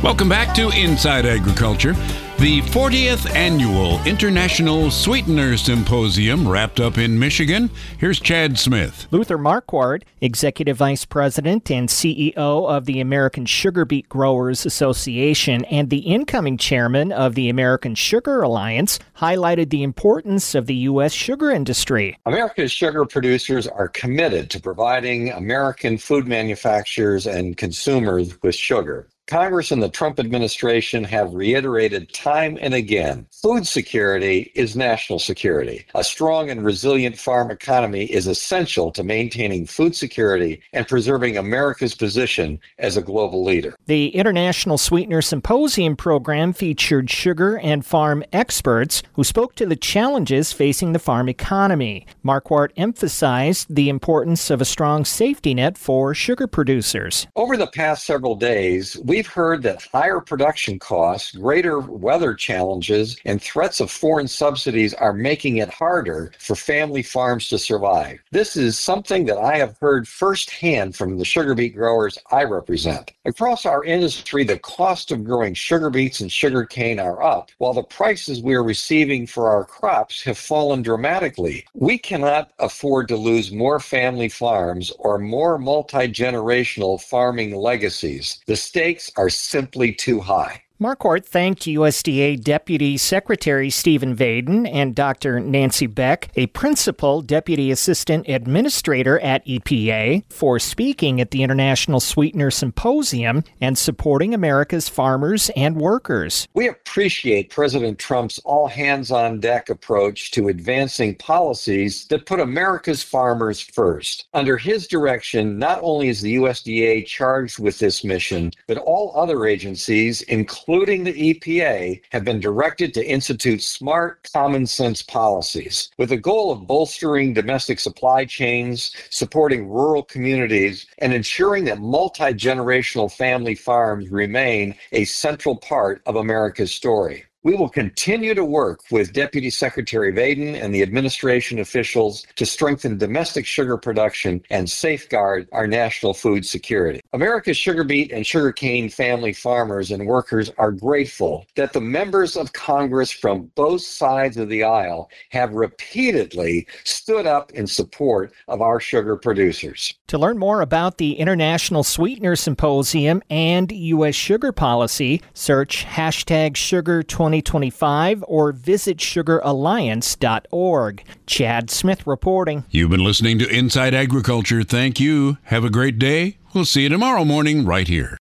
Welcome back to Inside Agriculture. The 40th Annual International Sweetener Symposium wrapped up in Michigan. Here's Chad Smith. Luther Marquardt, Executive Vice President and CEO of the American Sugar Beet Growers Association and the incoming chairman of the American Sugar Alliance, highlighted the importance of the U.S. sugar industry. America's sugar producers are committed to providing American food manufacturers and consumers with sugar. Congress and the Trump administration have reiterated time and again, food security is national security. A strong and resilient farm economy is essential to maintaining food security and preserving America's position as a global leader. The International Sweetener Symposium program featured sugar and farm experts who spoke to the challenges facing the farm economy. Marquardt emphasized the importance of a strong safety net for sugar producers. Over the past several days, we've heard that higher production costs, greater weather challenges, and threats of foreign subsidies are making it harder for family farms to survive. This is something that I have heard firsthand from the sugar beet growers I represent. Across our industry, the cost of growing sugar beets and sugar cane are up, while the prices we are receiving for our crops have fallen dramatically. We cannot afford to lose more family farms or more multi-generational farming legacies. The stakes are simply too high. Marquardt thanked USDA Deputy Secretary Stephen Vaden and Dr. Nancy Beck, a Principal Deputy Assistant Administrator at EPA, for speaking at the International Sweetener Symposium and supporting America's farmers and workers. We appreciate President Trump's all-hands-on-deck approach to advancing policies that put America's farmers first. Under his direction, not only is the USDA charged with this mission, but all other agencies, including the EPA, have been directed to institute smart, common-sense policies with the goal of bolstering domestic supply chains, supporting rural communities, and ensuring that multi-generational family farms remain a central part of America's story. We will continue to work with Deputy Secretary Vaden and the administration officials to strengthen domestic sugar production and safeguard our national food security. America's sugar beet and sugarcane family farmers and workers are grateful that the members of Congress from both sides of the aisle have repeatedly stood up in support of our sugar producers. To learn more about the International Sweetener Symposium and U.S. sugar policy, search #Sugar2025 or visit sugaralliance.org. Chad Smith reporting. You've been listening to Inside Agriculture. Thank you. Have a great day. We'll see you tomorrow morning right here.